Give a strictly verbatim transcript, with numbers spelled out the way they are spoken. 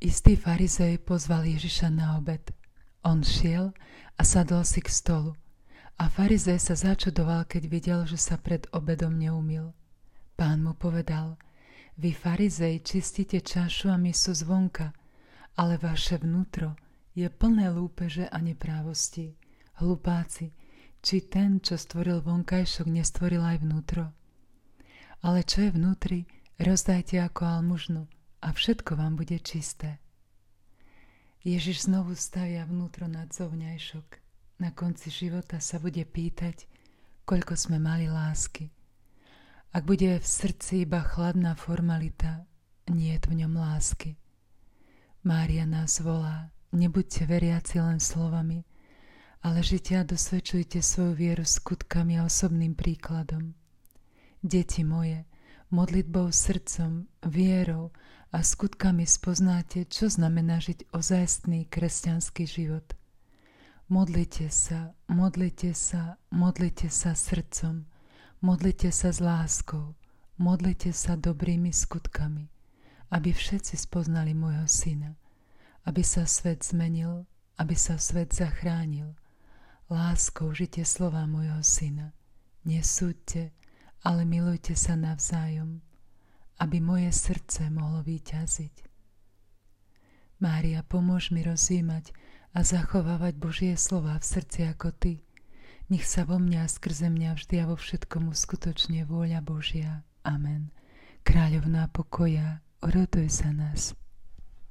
Istý farizej pozval Ježiša na obed. On šiel a sadol si k stolu. A farizej sa začudoval, keď videl, že sa pred obedom neumyl. Pán mu povedal: Vy, farizej, čistíte čašu a misu zvonka, ale vaše vnútro je plné lúpeže a neprávosti. Hlupáci, či ten, čo stvoril vonkajšok, nestvoril aj vnútro? Ale čo je vnútri, rozdajte ako almužnu a všetko vám bude čisté. Ježiš znovu stavia vnútro nad zovňajšok. Na konci života sa bude pýtať, koľko sme mali lásky. Ak bude v srdci iba chladná formalita, nie je v ňom lásky. Mária nás volá: nebuďte veriaci len slovami, ale žite a dosvedčujte svoju vieru skutkami a osobným príkladom. Deti moje, modlitbou srdcom, vierou a skutkami spoznáte, čo znamená žiť ozajstný kresťanský život. Modlite sa, modlite sa, modlite sa srdcom, modlite sa s láskou, modlite sa dobrými skutkami, aby všetci spoznali môjho syna, aby sa svet zmenil, aby sa svet zachránil. Láskou žite slova môjho syna. Nesúďte, ale milujte sa navzájom, aby moje srdce mohlo víťaziť. Mária, pomôž mi rozjímať a zachovávať Božie slova v srdci ako Ty. Nech sa vo mňa a skrze mňa vždy a vo všetkom uskutočne vôľa Božia. Amen. Kráľovná pokoja, oroduj za nás.